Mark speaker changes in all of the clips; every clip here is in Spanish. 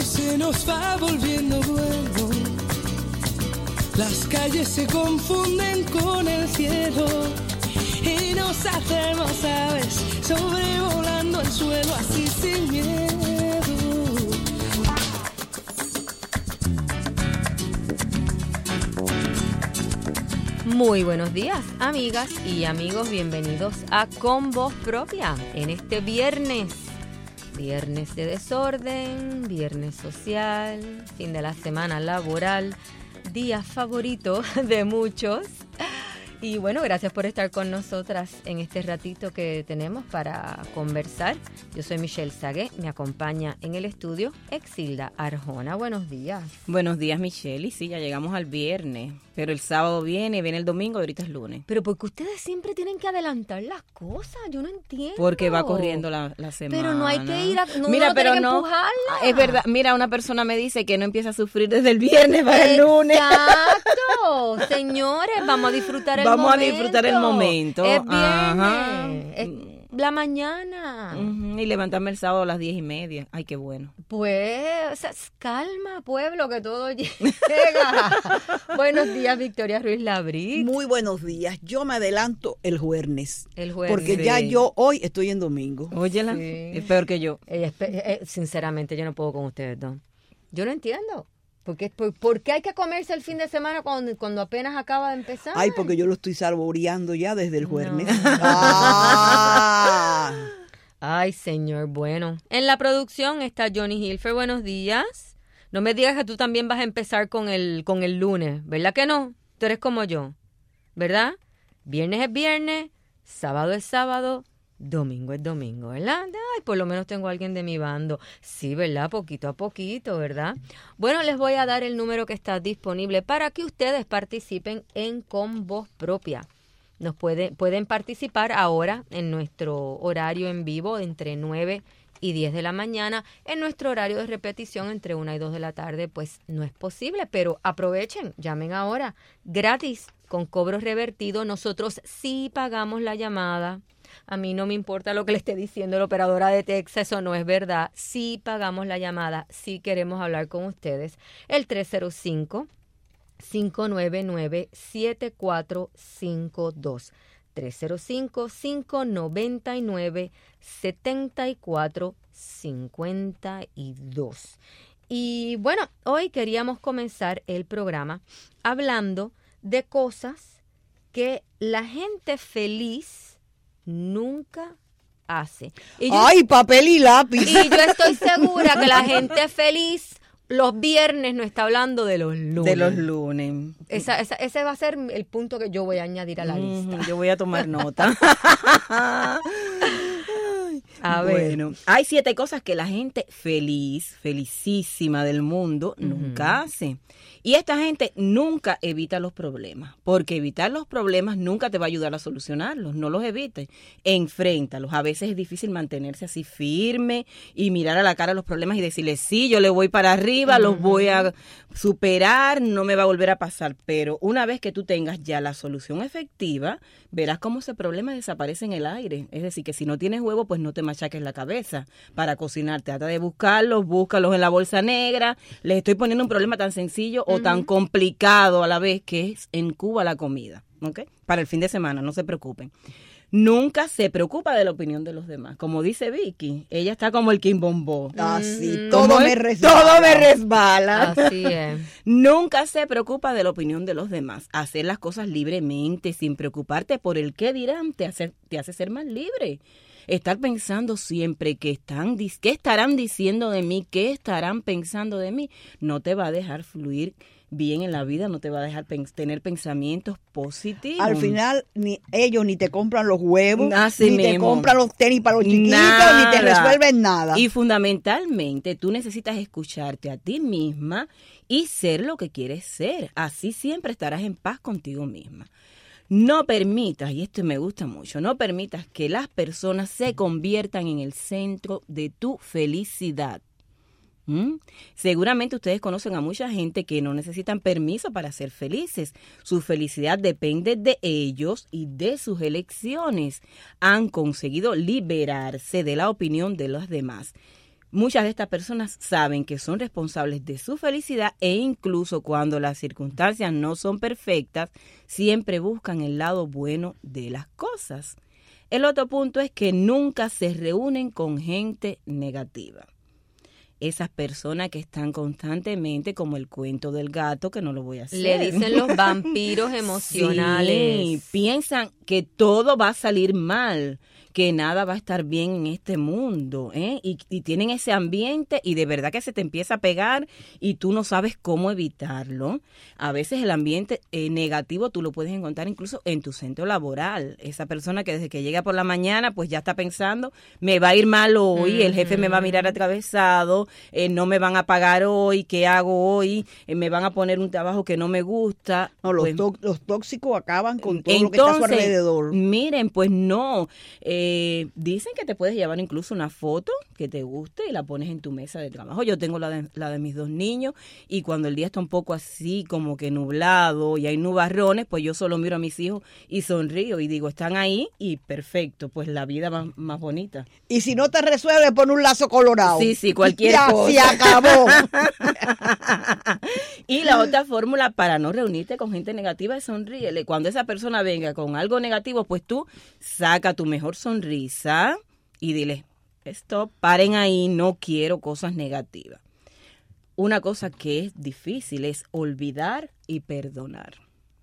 Speaker 1: se nos va volviendo bueno. Las calles se confunden con el cielo y nos hacemos aves sobrevolando el suelo así sin miedo.
Speaker 2: Muy buenos días, amigas y amigos, bienvenidos a Con Voz Propia en este viernes de desorden, viernes social, fin de la semana laboral, día favorito de muchos. Y bueno, gracias por estar con nosotras en este ratito que tenemos para conversar. Yo soy Michelle Sagué, me acompaña en el estudio Exilda Arjona. Buenos días.
Speaker 3: Buenos días, Michelle. Y sí, ya llegamos al viernes, pero el sábado viene el domingo y ahorita es lunes.
Speaker 2: Pero porque ustedes siempre tienen que adelantar las cosas, yo no entiendo.
Speaker 3: Porque va corriendo la semana.
Speaker 2: Pero no hay que ir a...
Speaker 3: Mira, pero
Speaker 2: que
Speaker 3: no,
Speaker 2: empujarla.
Speaker 3: es verdad. Mira, una persona me dice que no empieza a sufrir desde el viernes para el lunes.
Speaker 2: Exacto. Señores, vamos a disfrutar el momento.
Speaker 3: Vamos a disfrutar el momento.
Speaker 2: Es viernes.
Speaker 3: Ajá.
Speaker 2: Es la mañana.
Speaker 3: Y levantarme el sábado a las 10:30. Ay, qué bueno.
Speaker 2: Pues, calma, pueblo, que todo llega. Buenos días, Victoria Ruiz Labrit.
Speaker 4: Muy buenos días. Yo me adelanto el jueves.
Speaker 2: El jueves.
Speaker 4: Porque ya yo hoy estoy en domingo.
Speaker 3: Óyela,
Speaker 2: Sí.
Speaker 3: es peor que yo.
Speaker 2: Sinceramente, yo no puedo con ustedes dos. Yo no entiendo. ¿Por qué hay que comerse el fin de semana cuando apenas acaba de empezar?
Speaker 4: Ay, porque yo lo estoy saboreando ya desde el jueves.
Speaker 2: No.
Speaker 4: Ah.
Speaker 2: Ay, señor, bueno. En la producción está Johnny Hilfer, buenos días. No me digas que tú también vas a empezar con el lunes, ¿verdad que no? Tú eres como yo, ¿verdad? Viernes es viernes, sábado es sábado, domingo es domingo, ¿verdad? Ay, por lo menos tengo a alguien de mi bando. Sí, ¿verdad? Poquito a poquito, ¿verdad? Bueno, les voy a dar el número que está disponible para que ustedes participen en Con Voz Propia. Pueden participar ahora en nuestro horario en vivo entre 9 y 10 de la mañana. En nuestro horario de repetición entre 1 y 2 de la tarde, pues no es posible, pero aprovechen, llamen ahora, gratis, con cobro revertido. Nosotros sí pagamos la llamada. A mí no me importa lo que le esté diciendo la operadora de Texas, eso no es verdad. Sí pagamos la llamada, sí queremos hablar con ustedes. El 305-599-7452. 305-599-7452. Y bueno, hoy queríamos comenzar el programa hablando de cosas que la gente feliz nunca hace.
Speaker 4: Ay, papel y lápiz.
Speaker 2: Y yo estoy segura que la gente feliz los viernes no está hablando de los lunes.
Speaker 3: De los lunes.
Speaker 2: Ese va a ser el punto que yo voy a añadir a la lista.
Speaker 3: Yo voy a tomar nota.
Speaker 2: A ver.
Speaker 3: Bueno, hay 7 cosas que la gente felicísima del mundo, nunca hace. Y esta gente nunca evita los problemas, porque evitar los problemas nunca te va a ayudar a solucionarlos. No los evites, enfréntalos. A veces es difícil mantenerse así firme y mirar a la cara los problemas y decirle, sí, yo le voy para arriba, los voy a superar, no me va a volver a pasar. Pero una vez que tú tengas ya la solución efectiva, verás cómo ese problema desaparece en el aire. Es decir, que si no tienes huevo, pues no te machaques la cabeza para cocinar. Trata de búscalos en la bolsa negra. Les estoy poniendo un problema tan sencillo o tan complicado a la vez que es en Cuba la comida. ¿Ok? Para el fin de semana, no se preocupen. Nunca se preocupa de la opinión de los demás. Como dice Vicky, ella está como el quimbombó.
Speaker 4: Así, todo me resbala.
Speaker 2: Así es.
Speaker 3: Nunca se preocupa de la opinión de los demás. Hacer las cosas libremente, sin preocuparte por el qué dirán, te hace ser más libre. Estar pensando siempre qué estarán diciendo de mí, qué estarán pensando de mí, no te va a dejar fluir bien en la vida, no te va a dejar tener pensamientos positivos.
Speaker 4: Al final, ellos ni te compran los huevos,
Speaker 3: Así
Speaker 4: ni
Speaker 3: mismo.
Speaker 4: te compran los tenis para los chiquitos,
Speaker 3: Nada.
Speaker 4: ni te resuelven nada.
Speaker 3: Y fundamentalmente, tú necesitas escucharte a ti misma y ser lo que quieres ser. Así siempre estarás en paz contigo misma. No permitas, y esto me gusta mucho, no permitas que las personas se conviertan en el centro de tu felicidad. Seguramente ustedes conocen a mucha gente que no necesitan permiso para ser felices. Su felicidad depende de ellos y de sus elecciones. Han conseguido liberarse de la opinión de los demás. Muchas de estas personas saben que son responsables de su felicidad e incluso cuando las circunstancias no son perfectas, siempre buscan el lado bueno de las cosas. El otro punto es que nunca se reúnen con gente negativa. Esas personas que están constantemente, como el cuento del gato, que no lo voy a hacer.
Speaker 2: Le dicen los vampiros emocionales.
Speaker 3: Sí, piensan que todo va a salir mal, que nada va a estar bien en este mundo, y tienen ese ambiente y de verdad que se te empieza a pegar y tú no sabes cómo evitarlo. A veces el ambiente negativo tú lo puedes encontrar incluso en tu centro laboral. Esa persona que desde que llega por la mañana pues ya está pensando, me va a ir mal hoy, el jefe me va a mirar atravesado, no me van a pagar hoy, ¿qué hago hoy? Me van a poner un trabajo que no me gusta.
Speaker 4: No, los tóxicos acaban con todo lo que está a su alrededor.
Speaker 3: Miren, pues no, dicen que te puedes llevar incluso una foto que te guste y la pones en tu mesa de trabajo. Yo tengo la de mis 2 niños y cuando el día está un poco así como que nublado y hay nubarrones, pues yo solo miro a mis hijos y sonrío y digo, están ahí y perfecto, pues la vida va más bonita.
Speaker 4: Y si no te resuelve, pon un lazo colorado.
Speaker 3: Sí, cualquier cosa.
Speaker 4: Se acabó.
Speaker 3: Y la otra fórmula para no reunirte con gente negativa es sonríele. Cuando esa persona venga con algo negativo, pues tú saca tu mejor sonrisa y dile, stop, paren ahí, no quiero cosas negativas. Una cosa que es difícil es olvidar y perdonar.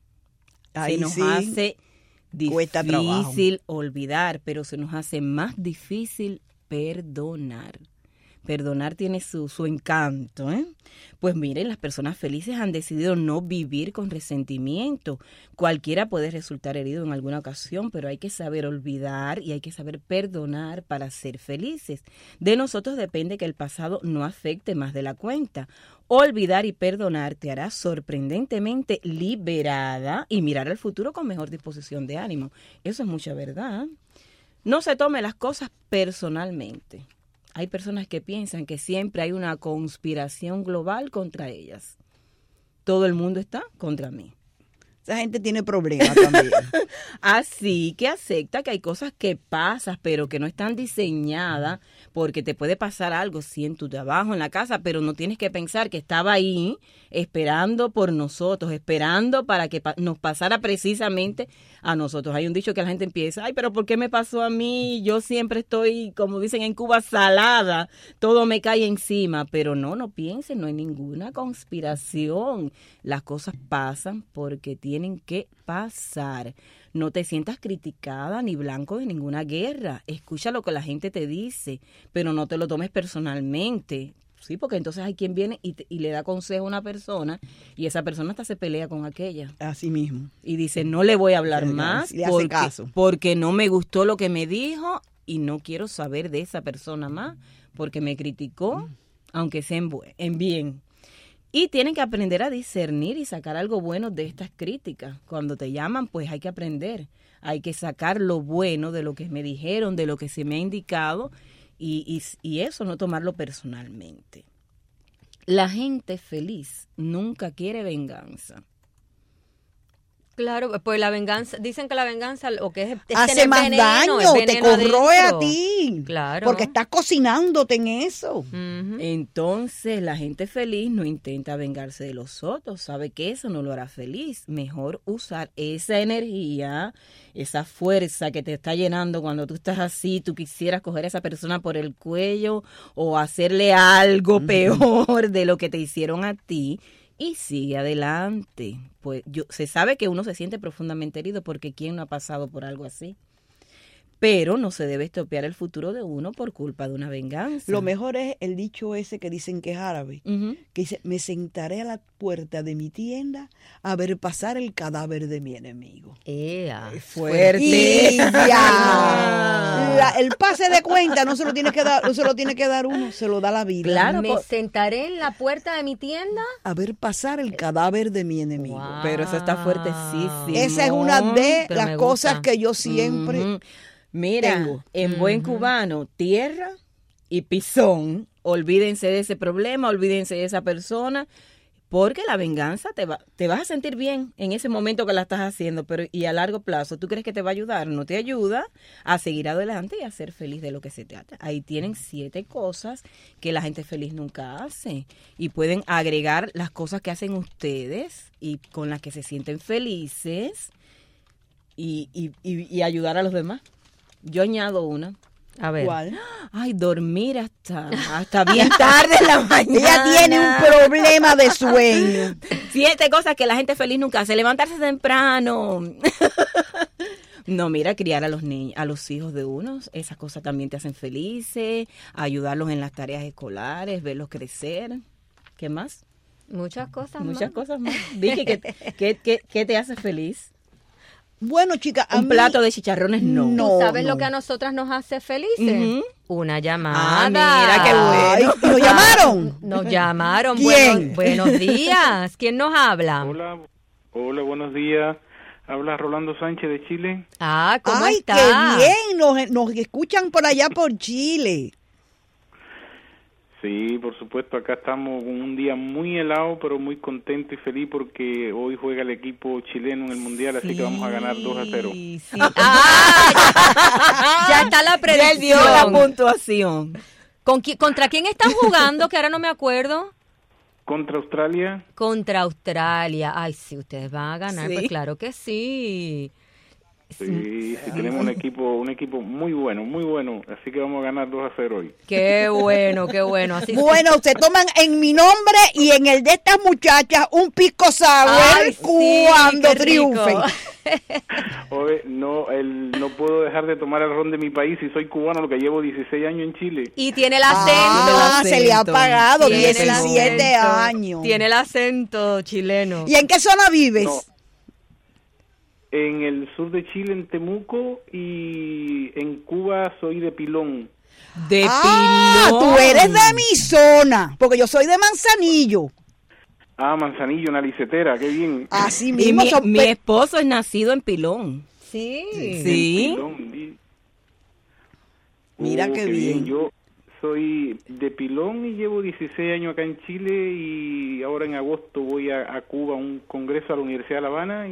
Speaker 4: Ahí
Speaker 3: se nos
Speaker 4: sí,
Speaker 3: hace
Speaker 4: cuesta trabajo.
Speaker 3: difícil olvidar, pero se nos hace más difícil perdonar. Perdonar tiene su encanto, Pues miren, las personas felices han decidido no vivir con resentimiento. Cualquiera puede resultar herido en alguna ocasión, pero hay que saber olvidar y hay que saber perdonar para ser felices. De nosotros depende que el pasado no afecte más de la cuenta. Olvidar y perdonar te hará sorprendentemente liberada y mirar al futuro con mejor disposición de ánimo. Eso es mucha verdad. No se tome las cosas personalmente. Hay personas que piensan que siempre hay una conspiración global contra ellas. Todo el mundo está contra mí.
Speaker 4: Esa gente tiene problemas también.
Speaker 3: Así que acepta que hay cosas que pasan, pero que no están diseñadas, porque te puede pasar algo, sí, en tu trabajo, en la casa, pero no tienes que pensar que estaba ahí esperando por nosotros, esperando para que nos pasara precisamente a nosotros. Hay un dicho que la gente empieza, ay, pero ¿por qué me pasó a mí? Yo siempre estoy, como dicen en Cuba, salada, todo me cae encima, pero no piensen, no hay ninguna conspiración. Las cosas pasan porque tienen que pasar. No te sientas criticada ni blanco de ninguna guerra. Escucha lo que la gente te dice, pero no te lo tomes personalmente. Sí, porque entonces hay quien viene y le da consejo a una persona y esa persona hasta se pelea con aquella.
Speaker 4: Así mismo.
Speaker 3: Y dice, no le voy a hablar más
Speaker 4: le hace caso.
Speaker 3: Porque no me gustó lo que me dijo y no quiero saber de esa persona más porque me criticó, aunque sea en bien. Y tienen que aprender a discernir y sacar algo bueno de estas críticas. Cuando te llaman, pues hay que aprender. Hay que sacar lo bueno de lo que me dijeron, de lo que se me ha indicado y eso, no tomarlo personalmente. La gente feliz nunca quiere venganza.
Speaker 2: Claro, pues la venganza, dicen que la venganza lo que es
Speaker 4: hace
Speaker 2: tener
Speaker 4: más
Speaker 2: veneno,
Speaker 4: daño,
Speaker 2: es
Speaker 4: te
Speaker 2: veneno
Speaker 4: corroe
Speaker 2: adentro.
Speaker 4: a ti.
Speaker 2: Claro.
Speaker 4: Porque estás cocinándote en eso.
Speaker 2: Ujú.
Speaker 3: Entonces, la gente feliz no intenta vengarse de los otros, sabe que eso no lo hará feliz. Mejor usar esa energía, esa fuerza que te está llenando cuando tú estás así, tú quisieras coger a esa persona por el cuello o hacerle algo peor de lo que te hicieron a ti. Y sigue adelante. Pues se sabe que uno se siente profundamente herido porque ¿quién no ha pasado por algo así? Pero no se debe estropear el futuro de uno por culpa de una venganza.
Speaker 4: Lo mejor es el dicho ese que dicen que es árabe, que dice, me sentaré a la puerta de mi tienda a ver pasar el cadáver de mi enemigo.
Speaker 3: Fuerte.
Speaker 4: Y ya. El pase de cuenta no se lo tiene que dar uno, se lo da la vida.
Speaker 3: Claro,
Speaker 2: Me sentaré en la puerta de mi tienda
Speaker 4: a ver pasar el cadáver de mi enemigo.
Speaker 2: Wow.
Speaker 3: Pero eso está fuertesísimo.
Speaker 4: Esa es una de
Speaker 2: Pero
Speaker 4: las
Speaker 2: me
Speaker 4: cosas
Speaker 2: gusta.
Speaker 4: que yo siempre
Speaker 3: Mira,
Speaker 4: tengo.
Speaker 3: en buen cubano, tierra y pisón. Olvídense de ese problema, olvídense de esa persona, Porque la venganza te vas a sentir bien en ese momento que la estás haciendo, pero y a largo plazo, ¿tú crees que te va a ayudar? No te ayuda a seguir adelante y a ser feliz de lo que se trata. Ahí tienen 7 cosas que la gente feliz nunca hace y pueden agregar las cosas que hacen ustedes y con las que se sienten felices y ayudar a los demás. Yo añado una.
Speaker 2: A ver.
Speaker 4: ¿Cuál?
Speaker 3: Ay, dormir hasta bien tarde en la mañana.
Speaker 4: Ella tiene un problema de sueño.
Speaker 3: 7 cosas que la gente feliz nunca hace. Levantarse temprano. No, mira, criar a los niños, a los hijos de unos, esas cosas también te hacen felices. Ayudarlos en las tareas escolares, verlos crecer. ¿Qué más?
Speaker 2: Muchas cosas
Speaker 3: Muchas
Speaker 2: más.
Speaker 3: cosas más. Vicky, ¿qué te hace feliz?
Speaker 4: Bueno, chica, a
Speaker 3: Un
Speaker 4: mí-
Speaker 3: plato de chicharrones no.
Speaker 4: No.
Speaker 2: ¿Sabes lo que a nosotras nos hace felices?
Speaker 3: Ujú.
Speaker 2: Una llamada.
Speaker 3: Ah, mira, qué bueno.
Speaker 4: Ay, ¿lo llamaron?
Speaker 2: Nos llamaron.
Speaker 4: ¿Quién?
Speaker 2: Buenos días. ¿Quién nos habla?
Speaker 5: Hola, buenos días. Habla Rolando Sánchez de Chile.
Speaker 2: Ah, ¿cómo
Speaker 4: Ay,
Speaker 2: está?
Speaker 4: qué bien, nos escuchan por allá por Chile.
Speaker 5: Sí, por supuesto, acá estamos con un día muy helado, pero muy contento y feliz porque hoy juega el equipo chileno en el Mundial, así que vamos a ganar 2-0.
Speaker 3: Sí.
Speaker 2: Ah, ya está la
Speaker 3: Ya él dio la
Speaker 2: predicción.
Speaker 3: puntuación.
Speaker 2: ¿Contra quién están jugando? Que ahora no me acuerdo.
Speaker 5: Contra Australia,
Speaker 2: Contra Australia. Ay, sí, ustedes van a ganar.
Speaker 3: Sí.
Speaker 2: Pues claro que sí.
Speaker 5: sí, tenemos un equipo muy bueno, así que vamos a ganar 2-0 hoy.
Speaker 2: Qué bueno, qué bueno. Así
Speaker 4: Bueno, se toman en mi nombre y en el de estas muchachas un pisco sour
Speaker 2: Ay, sí,
Speaker 4: cuando
Speaker 2: qué rico.
Speaker 4: triunfen.
Speaker 5: Oye, no puedo dejar de tomar el ron de mi país y soy cubano, lo que llevo 16 años en Chile.
Speaker 2: Y tiene el acento.
Speaker 4: Ah, se le ha
Speaker 3: acento.
Speaker 4: pagado
Speaker 2: Tiene el
Speaker 4: 17
Speaker 2: acento.
Speaker 4: años.
Speaker 2: Tiene el acento chileno.
Speaker 4: ¿Y en qué zona vives?
Speaker 5: No. En el sur de Chile, en Temuco, y en Cuba soy de Pilón.
Speaker 3: De
Speaker 4: Pilón. Tú eres de mi zona, porque yo soy de Manzanillo.
Speaker 5: Ah, Manzanillo, una licetera, qué bien.
Speaker 4: Así
Speaker 3: Y
Speaker 4: mismo son
Speaker 3: mi esposo es nacido en Pilón.
Speaker 2: Sí.
Speaker 3: Sí.
Speaker 5: Pilón, sí.
Speaker 4: Mira qué bien.
Speaker 5: Yo soy de Pilón y llevo 16 años acá en Chile y ahora en agosto voy a Cuba a un congreso a la Universidad de La Habana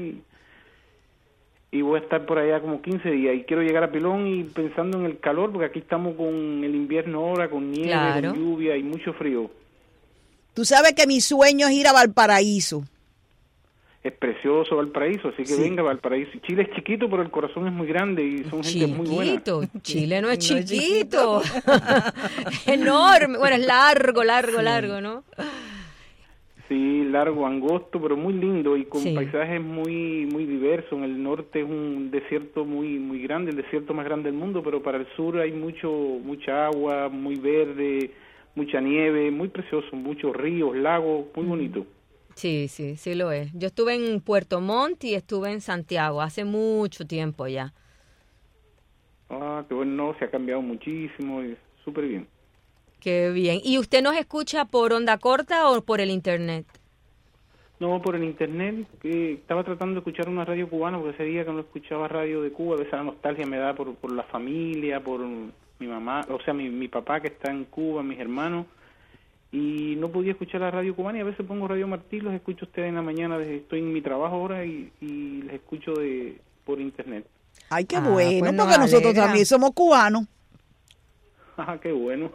Speaker 5: y voy a estar por allá como 15 días y quiero llegar a Pilón y pensando en el calor porque aquí estamos con el invierno ahora, con nieve,
Speaker 2: Claro.
Speaker 5: con lluvia y mucho frío.
Speaker 4: Tú sabes que mi sueño es ir a Valparaíso.
Speaker 5: Es precioso Valparaíso, así que
Speaker 4: Sí.
Speaker 5: venga Valparaíso. Chile es chiquito, pero el corazón es muy grande y son gente muy buena.
Speaker 2: Chiquito. Chile no es
Speaker 3: No es
Speaker 2: chiquito. Enorme. Bueno, es largo, ¿no?
Speaker 5: Sí, largo, angosto, pero muy lindo y con
Speaker 2: Sí.
Speaker 5: paisajes muy diversos. En el norte es un desierto muy grande, el desierto más grande del mundo, pero para el sur hay mucha agua, muy verde, mucha nieve, muy precioso, muchos ríos, lagos, muy bonito.
Speaker 2: Sí lo es. Yo estuve en Puerto Montt y estuve en Santiago hace mucho tiempo ya.
Speaker 5: Ah, qué bueno, no, se ha cambiado muchísimo, y súper bien.
Speaker 2: Qué bien. ¿Y usted nos escucha por onda corta o por el internet?
Speaker 5: No, por el internet, estaba tratando de escuchar una radio cubana porque ese día que no escuchaba radio de Cuba, a veces la nostalgia me da por la familia, por mi mamá, o sea, mi papá que está en Cuba, mis hermanos, y no podía escuchar la radio cubana y a veces pongo Radio Martí, los escucho a ustedes en la mañana, estoy en mi trabajo ahora y les escucho por internet.
Speaker 4: Ay, qué
Speaker 2: Ah,
Speaker 4: bueno,
Speaker 2: pues nos
Speaker 4: porque nosotros
Speaker 2: alegra.
Speaker 4: también somos cubanos.
Speaker 5: Ajá, qué bueno.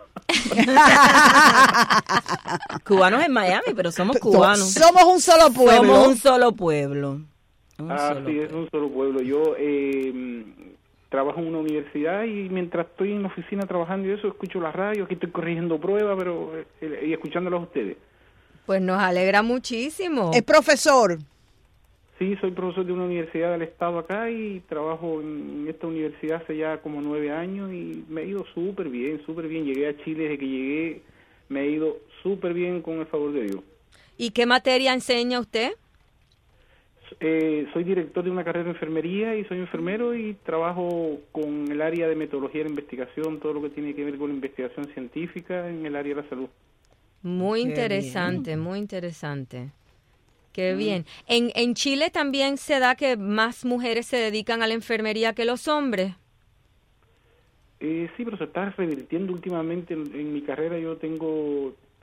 Speaker 3: Cubanos en Miami, pero somos cubanos.
Speaker 4: Somos un solo pueblo.
Speaker 3: Somos un solo pueblo. Un
Speaker 5: Ah,
Speaker 3: solo
Speaker 5: sí, es un solo pueblo. Yo trabajo en una universidad y mientras estoy en la oficina trabajando y eso, escucho la radio, aquí estoy corrigiendo pruebas, pero y escuchándolas a ustedes.
Speaker 2: Pues nos alegra muchísimo.
Speaker 4: Es profesor.
Speaker 5: Sí, soy profesor de una universidad del estado acá y trabajo en esta universidad hace ya como 9 años y me ha ido súper bien, súper bien. Llegué a Chile, desde que llegué me he ido súper bien con el favor de Dios.
Speaker 2: ¿Y qué materia enseña usted?
Speaker 5: Soy director de una carrera de enfermería y soy enfermero y trabajo con el área de metodología de la investigación, todo lo que tiene que ver con la investigación científica en el área de la salud.
Speaker 2: Muy
Speaker 3: Qué
Speaker 2: interesante, muy interesante. Qué bien. ¿En Chile también se da que más mujeres se dedican a la enfermería que los hombres?
Speaker 5: Sí, pero se está revirtiendo últimamente en mi carrera. Yo tengo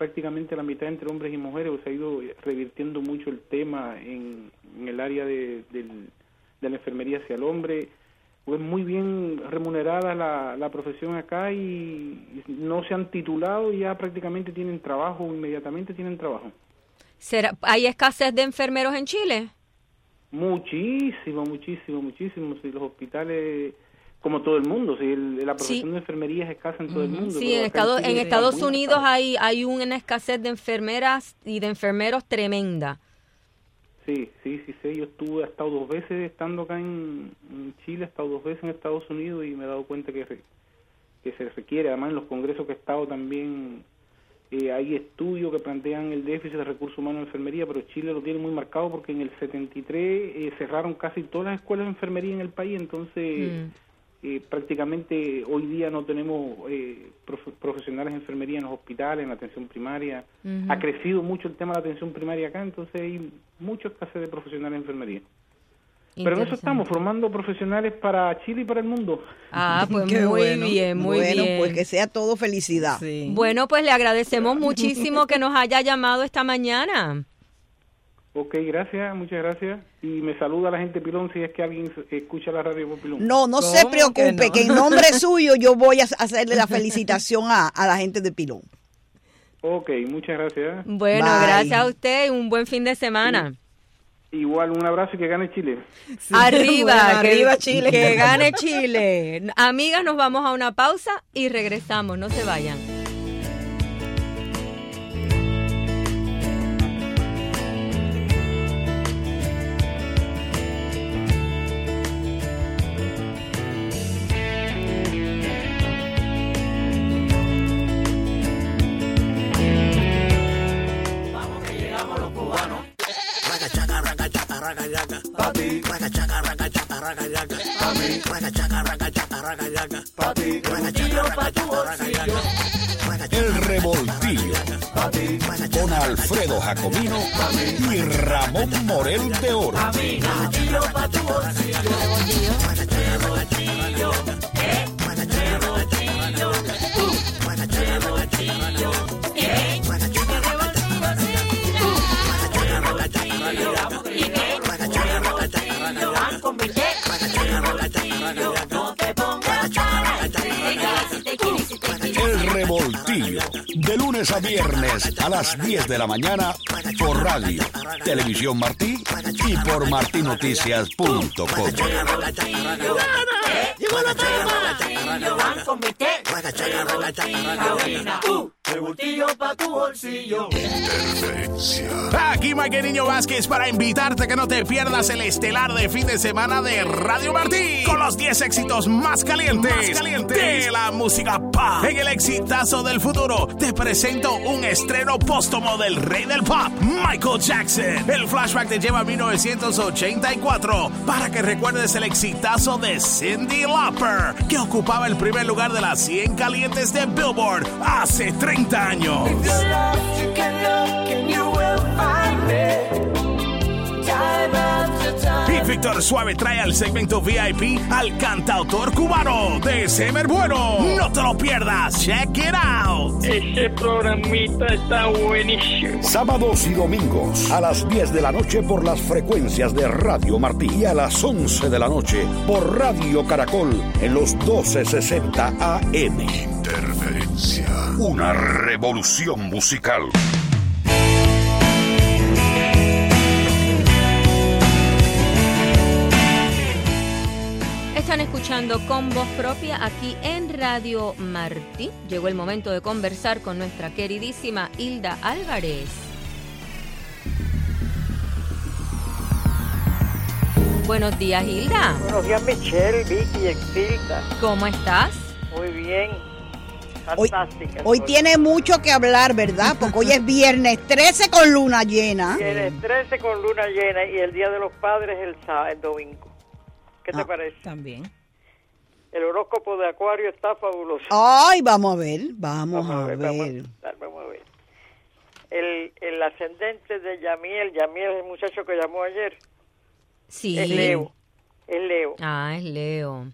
Speaker 5: prácticamente la mitad entre hombres y mujeres, se ha ido revirtiendo mucho el tema en el área de la enfermería hacia el hombre. Es muy bien remunerada la profesión acá y no se han titulado y ya prácticamente tienen trabajo, inmediatamente tienen trabajo.
Speaker 2: ¿Hay escasez de enfermeros en Chile?
Speaker 5: Muchísimo. Si los hospitales, como todo el mundo, si la profesión de enfermería es escasa en todo el mundo.
Speaker 2: Sí, en Estados Unidos hay una escasez de enfermeras y de enfermeros tremenda.
Speaker 5: Sí. Yo he estado 2 veces estando acá en Chile, he estado 2 veces en Estados Unidos y me he dado cuenta que se requiere. Además, en los congresos que he estado también hay estudios que plantean el déficit de recursos humanos en enfermería, pero Chile lo tiene muy marcado porque en el 73 cerraron casi todas las escuelas de enfermería en el país, entonces prácticamente hoy día no tenemos profesionales de enfermería en los hospitales, en la atención primaria. Ha crecido mucho el tema de la atención primaria acá, entonces hay mucha escasez de profesionales de enfermería. Pero en eso estamos, formando profesionales para Chile y para el mundo.
Speaker 2: Ah, pues muy bien.
Speaker 4: Bueno, pues que sea todo felicidad.
Speaker 2: Sí. Bueno, pues le agradecemos muchísimo que nos haya llamado esta mañana.
Speaker 5: Ok, gracias, muchas gracias. Y me saluda la gente de Pilón si es que alguien escucha la radio por Pilón.
Speaker 4: No se preocupe, que en nombre suyo yo voy a hacerle la felicitación a la gente de Pilón.
Speaker 5: Ok, muchas gracias.
Speaker 2: Bueno,
Speaker 4: Bye.
Speaker 2: gracias a usted y un buen fin de semana.
Speaker 5: Sí. Igual, un abrazo y que gane Chile.
Speaker 3: Sí,
Speaker 2: Arriba,
Speaker 3: bueno, arriba Chile.
Speaker 2: Que gane Chile. Amigas, nos vamos a una pausa y regresamos, no se vayan.
Speaker 6: El Revoltillo con Alfredo Jacomino y Ramón Morel de Oro. El Revoltillo, de lunes a viernes a las 10 de la mañana por radio, Televisión Martí y por martinoticias.com.
Speaker 7: ¡Llegó la palma! Revoltillo pa' tu bolsillo.
Speaker 8: Aquí Mike Niño Vázquez para invitarte a que no te pierdas el estelar de fin de semana de Radio Martí con los 10 éxitos más calientes de la música pop. En el exitazo del futuro te presento un estreno póstumo del rey del pop, Michael Jackson. El flashback te lleva a 1984 para que recuerdes el exitazo de Cyndi Lauper, que ocupaba el primer lugar de las 100 calientes de Billboard hace 30 años. Y Víctor Suave trae al segmento VIP al cantautor cubano de Semer Bueno. No te lo pierdas, check it out.
Speaker 9: Ese programita está buenísimo.
Speaker 6: Sábados y domingos a las 10 de la noche por las frecuencias de Radio Martí y a las 11 de la noche por Radio Caracol en los 1260 AM. Interferencia. Una revolución musical.
Speaker 2: Están escuchando Con Voz Propia aquí en Radio Martí. Llegó el momento de conversar con nuestra queridísima Hilda Álvarez. Buenos días, Hilda.
Speaker 9: Buenos días, Michelle, Vicky y Exilda.
Speaker 2: ¿Cómo estás?
Speaker 9: Muy bien. Fantástica.
Speaker 4: Hoy tiene mucho que hablar, ¿verdad? Porque hoy es viernes 13 con luna llena.
Speaker 9: Viernes 13 con luna llena y el Día de los Padres el domingo. ¿Qué te parece?
Speaker 3: También.
Speaker 9: El horóscopo de Acuario está fabuloso.
Speaker 4: Ay, vamos a ver.
Speaker 9: Vamos a ver. El ascendente de Yamiel es el muchacho que llamó ayer.
Speaker 2: Sí.
Speaker 9: Es Leo.
Speaker 2: Ah, es Leo.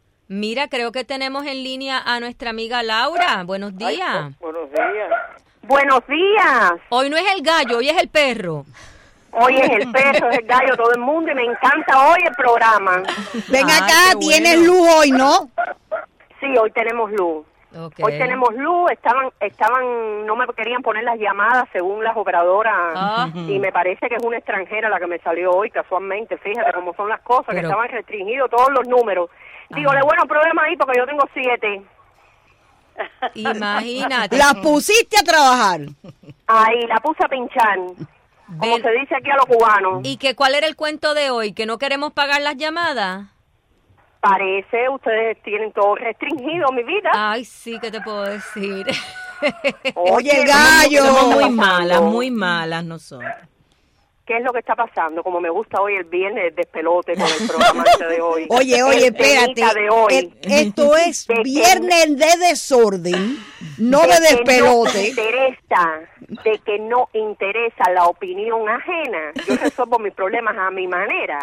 Speaker 2: Mira, creo que tenemos en línea a nuestra amiga Laura. Buenos días.
Speaker 9: Buenos días.
Speaker 10: Buenos días.
Speaker 2: Hoy no es el gallo, hoy es el perro.
Speaker 10: Hoy es el perro, es el gallo, todo el mundo, y me encanta hoy el programa.
Speaker 4: Ven acá, tienes luz hoy, ¿no?
Speaker 10: Sí, hoy tenemos luz.
Speaker 2: Okay.
Speaker 10: Hoy tenemos luz, estaban, no me querían poner las llamadas según las operadoras, y me parece que es una extranjera la que me salió hoy casualmente, fíjate cómo son las cosas, que estaban restringidos todos los números. Dígole, bueno, problema ahí porque yo tengo 7.
Speaker 2: Imagínate.
Speaker 4: La pusiste a trabajar.
Speaker 10: Ahí, la puse a pinchar, como se dice aquí a los cubanos.
Speaker 2: ¿Y cuál era el cuento de hoy? ¿Que no queremos pagar las llamadas?
Speaker 10: Parece, ustedes tienen todo restringido, mi vida.
Speaker 2: Ay, sí, ¿qué te puedo decir?
Speaker 3: Oye, gallo. Somos muy malas nosotros.
Speaker 10: ¿Qué es lo que está pasando? Como me gusta hoy el viernes, el despelote con el programa de hoy.
Speaker 4: Oye, espérate.
Speaker 10: De hoy.
Speaker 4: Esto es viernes de desorden, no de despelote.
Speaker 10: De que no interesa la opinión ajena. Yo resuelvo mis problemas a mi manera.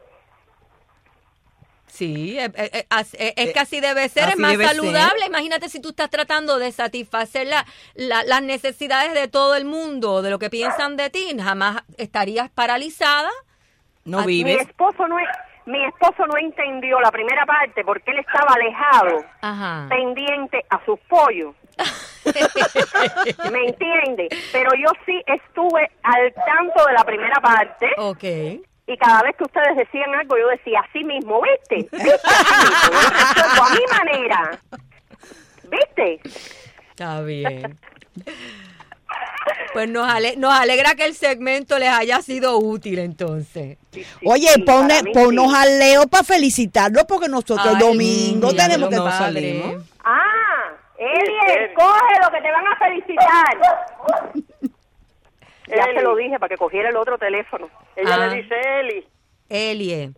Speaker 2: Sí, es que así debe ser, es más saludable. Imagínate si tú estás tratando de satisfacer las necesidades de todo el mundo, de lo que piensan de ti, jamás estarías paralizada.
Speaker 3: No vives.
Speaker 10: Mi esposo no entendió la primera parte porque él estaba alejado, pendiente a sus pollos. ¿Me entiende? Pero yo sí estuve al tanto de la primera parte.
Speaker 2: Okay.
Speaker 10: Y cada vez que ustedes decían algo, yo decía, así mismo, ¿viste? ¿Viste? Así mismo, yo resuelvo a mi manera. ¿Viste?
Speaker 2: Está bien. Pues nos alegra que el segmento les haya sido útil, entonces.
Speaker 4: Oye, ponnos al Leo para felicitarlo, porque nosotros el domingo tenemos que
Speaker 10: salir. Eliel, coge lo que te van a felicitar. Ya se lo dije para que cogiera el otro teléfono.
Speaker 9: Ella le dice
Speaker 2: Elie.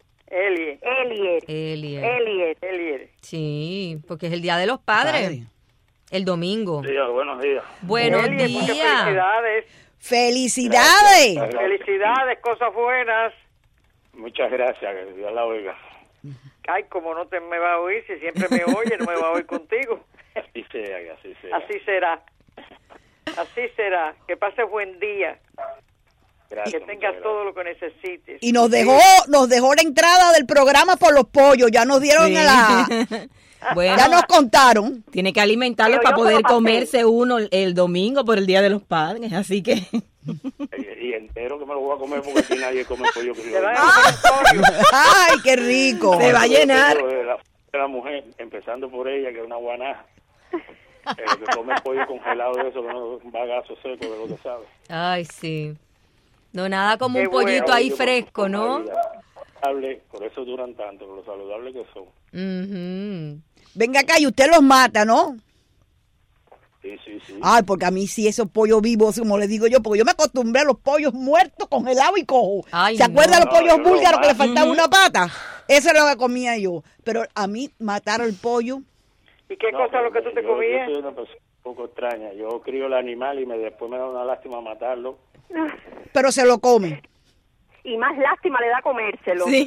Speaker 2: Sí, porque es el Día de los Padres. El domingo.
Speaker 11: Buenos días.
Speaker 2: Buenos días.
Speaker 4: ¡Felicidades!
Speaker 9: Felicidades, cosas buenas.
Speaker 11: Muchas gracias, que Dios la oiga.
Speaker 9: Ay, como no me va a oír, si siempre me oye, no me va a oír contigo.
Speaker 11: Así sea, así sea.
Speaker 9: Así será. Así será. Que pases buen día.
Speaker 11: Gracias,
Speaker 9: que tengas todo lo que necesites.
Speaker 4: Y nos dejó la entrada del programa por los pollos. Ya nos dieron
Speaker 3: Bueno,
Speaker 4: ya nos contaron.
Speaker 3: Tiene que alimentarlos para poder comerse uno el domingo por el Día de los Padres. Así que...
Speaker 11: Y entero que me lo voy a comer porque aquí nadie come pollo criollo.
Speaker 4: ¡Ay, qué rico!
Speaker 3: Se va a llenar.
Speaker 11: La mujer, empezando por ella, que es una guanaja. Que come pollo congelado de eso, un bagazo seco de lo que sabe.
Speaker 2: Ay, sí. No, nada como un pollito ahí fresco, ¿no?
Speaker 11: Por eso duran tanto, por lo saludables que son.
Speaker 4: Venga acá, y usted los mata, ¿no?
Speaker 11: Sí.
Speaker 4: Ay, porque a mí sí esos pollos vivos, como les digo yo, porque yo me acostumbré a los pollos muertos, congelados y cojos. ¿Se acuerdan los pollos búlgaros que le faltaba una pata? Eso es lo que comía yo. Pero a mí matar el pollo...
Speaker 9: ¿Y qué cosa es lo que tú te comías?
Speaker 11: Yo soy una persona un poco extraña. Yo crío el animal y después me da una lástima matarlo.
Speaker 4: Pero se lo come.
Speaker 10: Y más lástima le da comérselo.
Speaker 4: Sí.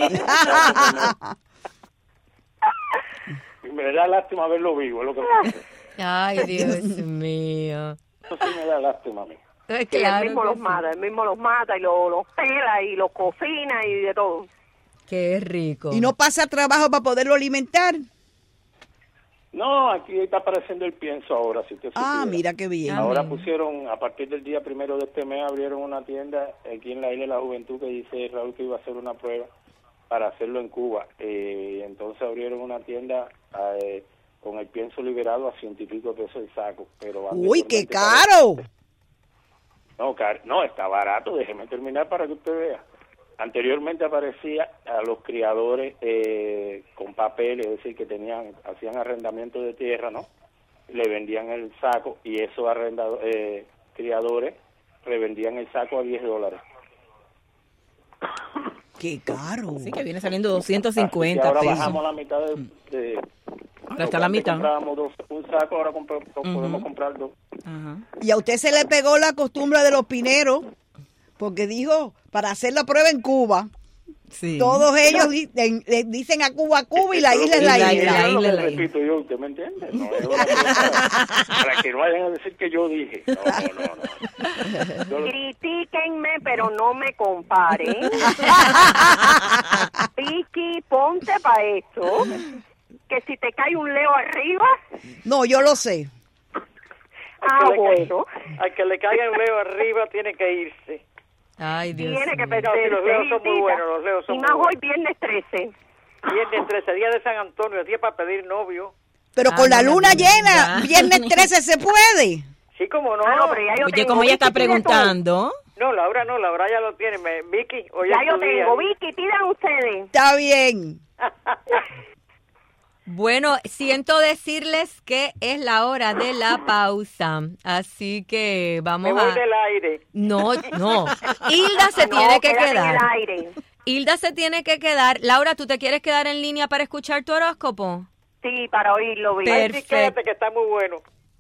Speaker 11: Me da lástima verlo vivo, es lo que pasa.
Speaker 2: Ay, Dios mío.
Speaker 11: Eso sí me da lástima a mí.
Speaker 10: Claro, él mismo los mata y los pela y los cocina y de todo.
Speaker 2: Qué rico.
Speaker 4: ¿Y no pasa trabajo para poderlo alimentar?
Speaker 11: No, aquí está apareciendo el pienso ahora, si usted supiera.
Speaker 4: Mira qué bien.
Speaker 11: Ahora pusieron, a partir del día 1 de este mes, abrieron una tienda aquí en la Isla de la Juventud que dice Raúl que iba a hacer una prueba para hacerlo en Cuba. Entonces abrieron una tienda con el pienso liberado a $100 y pico el saco. Pero
Speaker 4: ¡uy, qué caro!
Speaker 11: No, está barato, déjeme terminar para que usted vea. Anteriormente aparecía a los criadores con papel, es decir, que hacían arrendamiento de tierra, ¿no? Le vendían el saco y esos criadores revendían el saco a $10.
Speaker 4: ¡Qué caro!
Speaker 3: Sí, que viene saliendo 250
Speaker 11: ahora
Speaker 3: pesos.
Speaker 11: bajamos la mitad
Speaker 3: ahora está la mitad.
Speaker 11: Comprábamos un saco, ahora podemos comprar 2.
Speaker 4: Y a usted se le pegó la costumbre de los pineros, porque dijo, para hacer la prueba en Cuba.
Speaker 3: Sí.
Speaker 4: Todos ellos dicen a Cuba y la isla es la isla.
Speaker 11: Lo que repito yo, ¿usted me entiende? No, es una cosa para que no vayan a decir que yo dije. No.
Speaker 10: Critíquenme, pero no me comparen. Vicky, ponte para eso. Que si te cae un leo arriba...
Speaker 4: No, yo lo sé.
Speaker 10: Bueno.
Speaker 9: Al que le caiga un leo arriba tiene que irse.
Speaker 2: Ay, Dios
Speaker 10: Tiene que
Speaker 2: mío.
Speaker 10: perderse.
Speaker 9: Los leos son muy buenos, los leos son
Speaker 10: y
Speaker 9: muy
Speaker 10: más
Speaker 9: buenos.
Speaker 10: hoy, viernes 13.
Speaker 9: Viernes 13, día de San Antonio, día para pedir novio.
Speaker 4: Pero con la luna llena, viernes 13 se puede.
Speaker 9: Sí, como no.
Speaker 10: Pero ya yo
Speaker 3: Oye,
Speaker 10: tengo,
Speaker 3: como ella está
Speaker 10: Vicky, pide tú.
Speaker 3: preguntando.
Speaker 9: No, Laura ya lo tiene. Vicky, oye,
Speaker 10: Ya yo tengo. Vicky, pidan ustedes.
Speaker 4: Está bien.
Speaker 2: Bueno, siento decirles que es la hora de la pausa, así que vamos
Speaker 9: Me voy
Speaker 2: a...
Speaker 9: del aire.
Speaker 2: No. Hilda se tiene que
Speaker 10: quédate
Speaker 2: quedar.
Speaker 10: en el aire.
Speaker 2: Hilda se tiene que quedar. Laura, ¿tú te quieres quedar en línea para escuchar tu horóscopo?
Speaker 10: Sí, para oírlo bien.
Speaker 9: Ay, sí, quédate, que está muy bueno.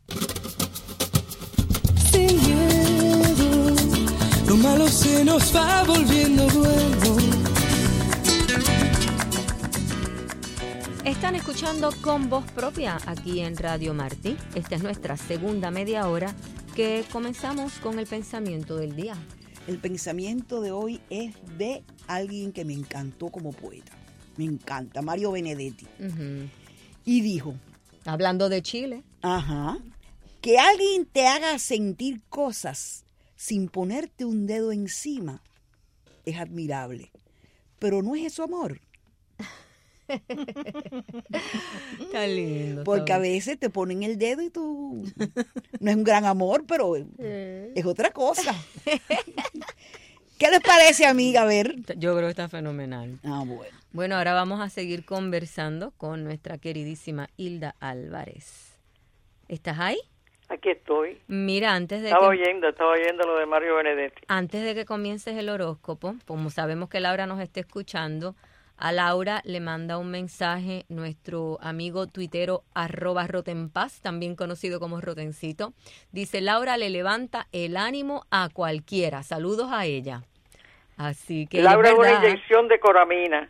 Speaker 1: Sin miedo, lo malo se nos va volviendo bueno.
Speaker 2: Están escuchando Con Voz Propia aquí en Radio Martí. Esta es nuestra segunda media hora que comenzamos con el pensamiento del día.
Speaker 4: El pensamiento de hoy es de alguien que me encantó como poeta. Me encanta, Mario Benedetti.
Speaker 2: Uh-huh.
Speaker 4: Y dijo...
Speaker 2: Hablando de Chile.
Speaker 4: Ajá. Que alguien te haga sentir cosas sin ponerte un dedo encima es admirable. Pero no es eso amor.
Speaker 2: Está lindo.
Speaker 4: Porque a veces te ponen el dedo y tú... No es un gran amor, pero es otra cosa. ¿Qué les parece, amiga? A ver.
Speaker 2: Yo creo que está fenomenal.
Speaker 4: Bueno.
Speaker 2: Bueno, ahora vamos a seguir conversando con nuestra queridísima Hilda Álvarez. ¿Estás ahí?
Speaker 9: Aquí estoy.
Speaker 2: Mira, antes de
Speaker 9: Estaba oyendo lo de Mario Benedetti.
Speaker 2: Antes de que comiences el horóscopo, como sabemos que Laura nos está escuchando, a Laura le manda un mensaje nuestro amigo tuitero @Rotenpaz, también conocido como Rotencito. Dice, Laura le levanta el ánimo a cualquiera. Saludos a ella. Así que
Speaker 9: Laura es
Speaker 2: es
Speaker 9: una
Speaker 2: verdad.
Speaker 9: inyección de coramina.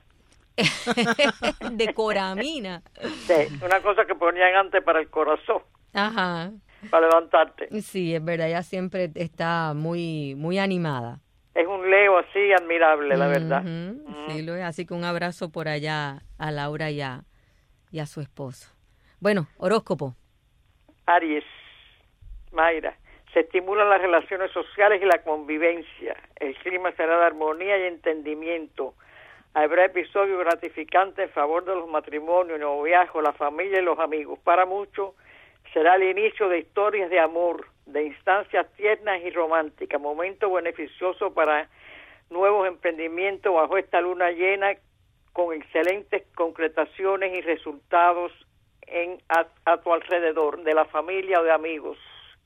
Speaker 2: De coramina.
Speaker 9: Sí, una cosa que ponían antes para el corazón.
Speaker 2: Ajá.
Speaker 9: Para levantarte.
Speaker 2: Sí, es verdad, ella siempre está muy, muy animada.
Speaker 9: Es un Leo así admirable, la verdad.
Speaker 2: Sí, lo es. Así que un abrazo por allá a Laura y a su esposo. Bueno, horóscopo.
Speaker 9: Aries, Mayra, se estimulan las relaciones sociales y la convivencia. El clima será de armonía y entendimiento. Habrá episodios gratificantes en favor de los matrimonios, noviazgos, la familia y los amigos. Para muchos será el inicio de historias de amor, de instancias tiernas y románticas, momento beneficioso para nuevos emprendimientos bajo esta luna llena con excelentes concretaciones y resultados a tu alrededor, de la familia o de amigos.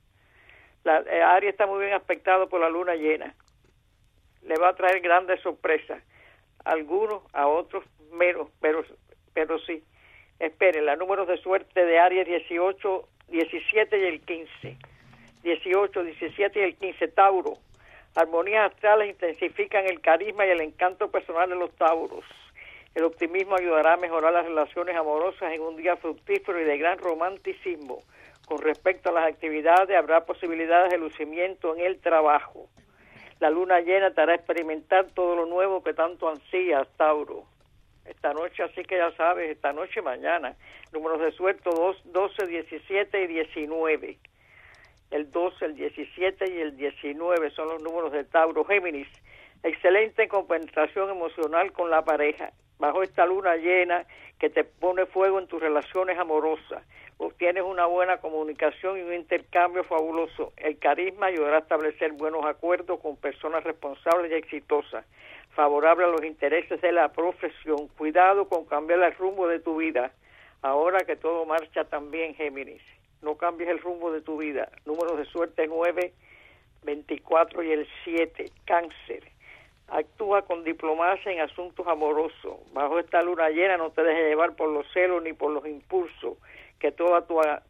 Speaker 9: Aries está muy bien aspectado por la luna llena. Le va a traer grandes sorpresas. Algunos, a otros menos, pero sí. Esperen, los números de suerte de Aries 18, 17 y el 15. 18, 17 y el 15, Tauro. Armonías astrales intensifican el carisma y el encanto personal de los Tauros. El optimismo ayudará a mejorar las relaciones amorosas en un día fructífero y de gran romanticismo. Con respecto a las actividades, habrá posibilidades de lucimiento en el trabajo. La luna llena te hará experimentar todo lo nuevo que tanto ansías, Tauro. Esta noche, así que ya sabes, esta noche y mañana. Números de suerte 12, 17 y 19. El 12, el 17 y el 19 son los números de Tauro. Géminis, excelente compensación emocional con la pareja. Bajo esta luna llena que te pone fuego en tus relaciones amorosas. Obtienes una buena comunicación y un intercambio fabuloso. El carisma ayudará a establecer buenos acuerdos con personas responsables y exitosas. Favorable a los intereses de la profesión. Cuidado con cambiar el rumbo de tu vida. Ahora que todo marcha tan bien, Géminis. No cambies el rumbo de tu vida. Números de suerte 9, 24 y el 7. Cáncer. Actúa con diplomacia en asuntos amorosos. Bajo esta luna llena no te dejes llevar por los celos ni por los impulsos. Que toda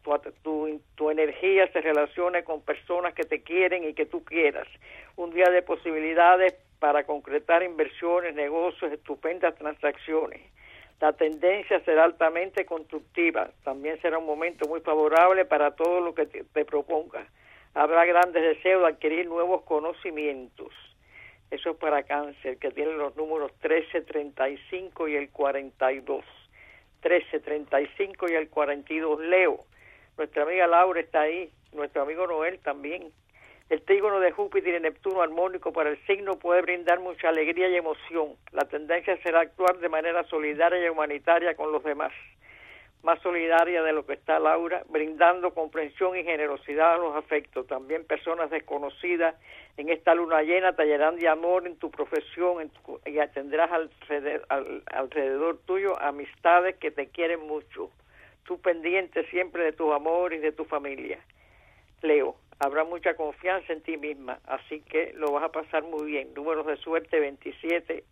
Speaker 9: tu energía se relacione con personas que te quieren y que tú quieras. Un día de posibilidades para concretar inversiones, negocios, estupendas transacciones. La tendencia será altamente constructiva. También será un momento muy favorable para todo lo que te propongas. Habrá grandes deseos de adquirir nuevos conocimientos. Eso es para Cáncer, que tiene los números 13, 35 y el 42. 13, 35 y el 42. Leo, nuestra amiga Laura está ahí, nuestro amigo Noel también. El trígono de Júpiter y Neptuno armónico para el signo puede brindar mucha alegría y emoción. La tendencia será actuar de manera solidaria y humanitaria con los demás. Más solidaria de lo que está Laura, brindando comprensión y generosidad a los afectos. También personas desconocidas en esta luna llena te hallarán de amor en tu profesión y tendrás alrededor tuyo amistades que te quieren mucho. Tú pendiente siempre de tus amores y de tu familia. Leo, habrá mucha confianza en ti misma, así que lo vas a pasar muy bien. Números de suerte 27,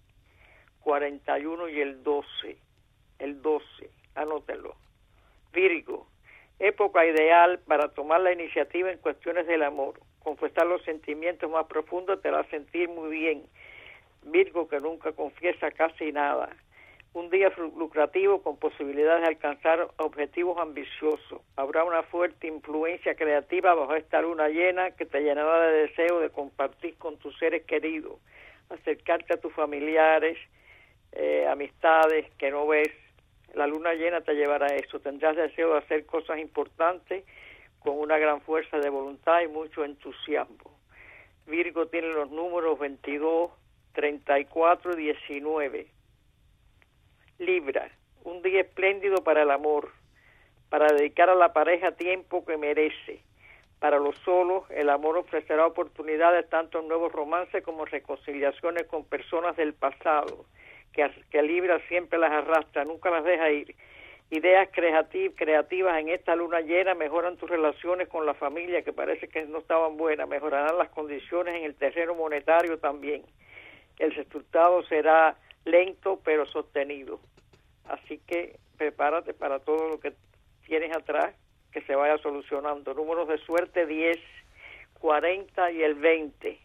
Speaker 9: 41 y el 12. El 12. Anótenlo. Virgo, época ideal para tomar la iniciativa en cuestiones del amor. Confesar los sentimientos más profundos te hará sentir muy bien. Virgo, que nunca confiesa casi nada. Un día lucrativo con posibilidades de alcanzar objetivos ambiciosos. Habrá una fuerte influencia creativa bajo esta luna llena que te llenará de deseo de compartir con tus seres queridos, acercarte a tus familiares, amistades que no ves. La luna llena te llevará a eso. Tendrás deseo de hacer cosas importantes con una gran fuerza de voluntad y mucho entusiasmo. Virgo tiene los números 22, 34 y 19. Libra, un día espléndido para el amor, para dedicar a la pareja tiempo que merece. Para los solos, el amor ofrecerá oportunidades tanto en nuevos romances como reconciliaciones con personas del pasado, que Libra siempre las arrastra, nunca las deja ir. Ideas creativas en esta luna llena mejoran tus relaciones con la familia, que parece que no estaban buenas, mejorarán las condiciones en el terreno monetario también. El resultado será lento pero sostenido. Así que prepárate para todo lo que tienes atrás, que se vaya solucionando. Números de suerte 10, 40 y el 20.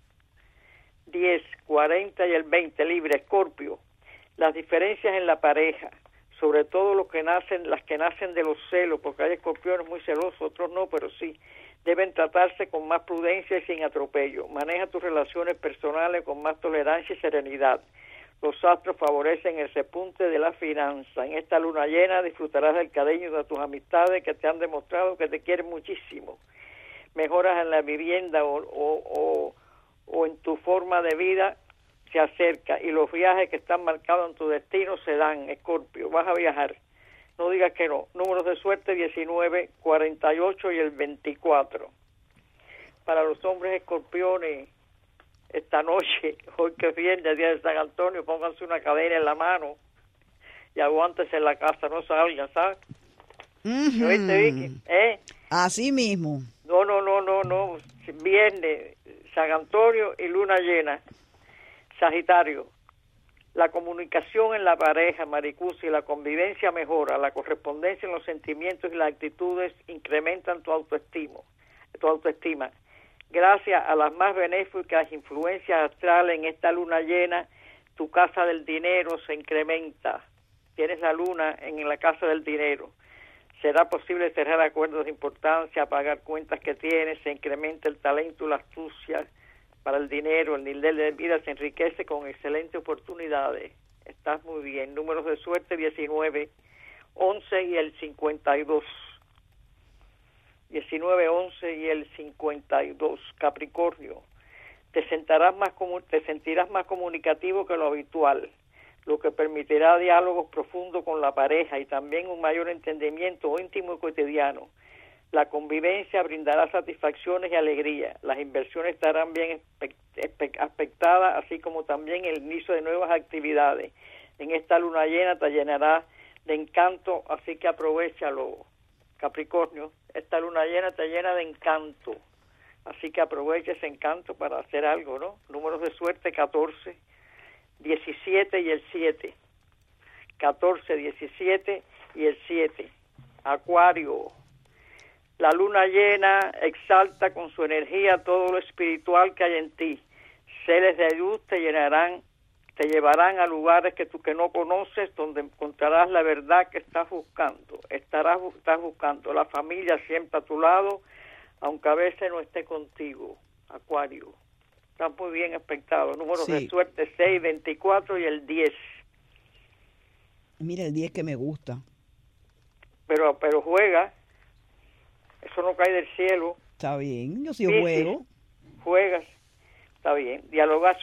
Speaker 9: 10, 40 y el 20, Libra, Escorpio. Las diferencias en la pareja, sobre todo las que nacen de los celos, porque hay escorpiones muy celosos, otros no, pero sí, deben tratarse con más prudencia y sin atropello. Maneja tus relaciones personales con más tolerancia y serenidad. Los astros favorecen el repunte de la finanza. En esta luna llena disfrutarás del cariño de tus amistades que te han demostrado que te quieren muchísimo. Mejoras en la vivienda o en tu forma de vida se acerca, y los viajes que están marcados en tu destino se dan, Escorpio. Vas a viajar, no digas que no. Números de suerte 19, 48 y el 24. Para los hombres escorpiones, esta noche, hoy que es viernes, día de San Antonio, pónganse una cadena en la mano y aguántense en la casa, no salgan, ¿sabes?
Speaker 4: Uh-huh.
Speaker 9: ¿Oíste, Vicky?
Speaker 4: Así mismo.
Speaker 9: No, viernes, San Antonio y luna llena. Sagitario, la comunicación en la pareja, Maricusi, y la convivencia mejora, la correspondencia en los sentimientos y las actitudes incrementan tu autoestima. Gracias a las más benéficas influencias astrales en esta luna llena, tu casa del dinero se incrementa. Tienes la luna en la casa del dinero. Será posible cerrar acuerdos de importancia, pagar cuentas que tienes, se incrementa el talento y la astucia para el dinero, el nivel de vida se enriquece con excelentes oportunidades. Estás muy bien. Números de suerte 19, 11 y el 52. 19, 11 y el 52. Capricornio, te sentirás más comunicativo que lo habitual, lo que permitirá diálogos profundos con la pareja y también un mayor entendimiento íntimo y cotidiano. La convivencia brindará satisfacciones y alegría. Las inversiones estarán bien aspectadas, así como también el inicio de nuevas actividades. En esta luna llena te llenará de encanto, así que aprovéchalo, Capricornio. Esta luna llena te llena de encanto, así que aprovecha ese encanto para hacer algo, ¿no? Números de suerte 14, 17 y el 7. 14, 17 y el 7. Acuario, la luna llena exalta con su energía todo lo espiritual que hay en ti. Seres de luz te llevarán a lugares que tú que no conoces, donde encontrarás la verdad que estás buscando. Estás buscando la familia siempre a tu lado, aunque a veces no esté contigo. Acuario. Está muy bien expectado. Números de suerte 6, 24 y el 10.
Speaker 4: Mira el 10 que me gusta.
Speaker 9: Pero juega. Eso no cae del cielo.
Speaker 4: Está bien, yo sí juego.
Speaker 9: Juegas. Está bien. Dialogar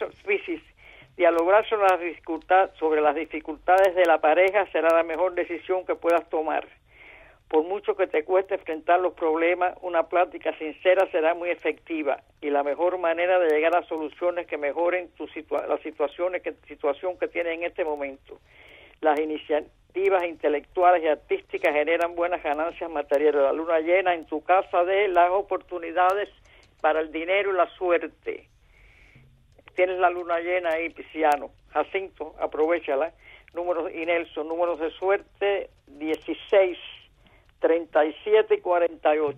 Speaker 9: sobre las dificultades de la pareja será la mejor decisión que puedas tomar. Por mucho que te cueste enfrentar los problemas, una plática sincera será muy efectiva y la mejor manera de llegar a soluciones que mejoren la situación que tienes en este momento. Las iniciativas intelectuales y artísticas generan buenas ganancias materiales. La luna llena en tu casa de las oportunidades para el dinero y la suerte. Tienes la luna llena ahí, Pisciano. Jacinto, aprovéchala. Números, y Nelson, números de suerte 16, 37 y 48.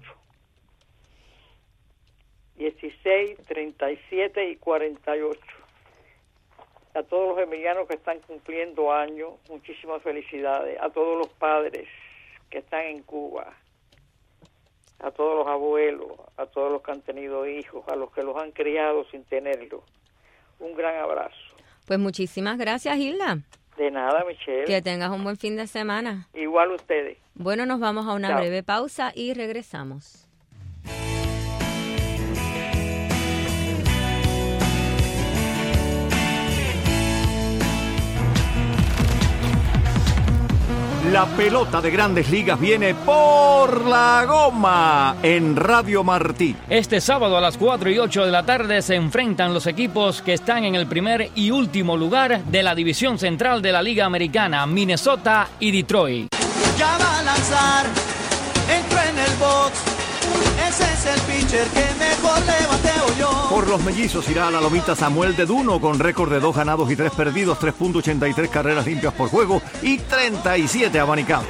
Speaker 9: 16, 37 y 48. A todos los geminianos que están cumpliendo años, muchísimas felicidades. A todos los padres que están en Cuba, a todos los abuelos, a todos los que han tenido hijos, a los que los han criado sin tenerlos. Un gran abrazo.
Speaker 2: Pues muchísimas gracias, Hilda.
Speaker 9: De nada, Michelle.
Speaker 2: Que tengas un buen fin de semana.
Speaker 9: Igual ustedes.
Speaker 2: Bueno, nos vamos a una
Speaker 9: Chao.
Speaker 2: breve pausa y regresamos.
Speaker 12: La pelota de Grandes Ligas viene por la goma en Radio Martí.
Speaker 13: Este sábado a las 4 y 8 de la tarde se enfrentan los equipos que están en el primer y último lugar de la división central de la Liga Americana, Minnesota y Detroit.
Speaker 7: Ya va a lanzar, entró en el box. Ese es el pitcher que mejor le bateo yo.
Speaker 12: Por los mellizos irá a la lomita Samuel de Duno con récord de 2 ganados y 3 perdidos, 3.83 carreras limpias por juego y 37 abanicados.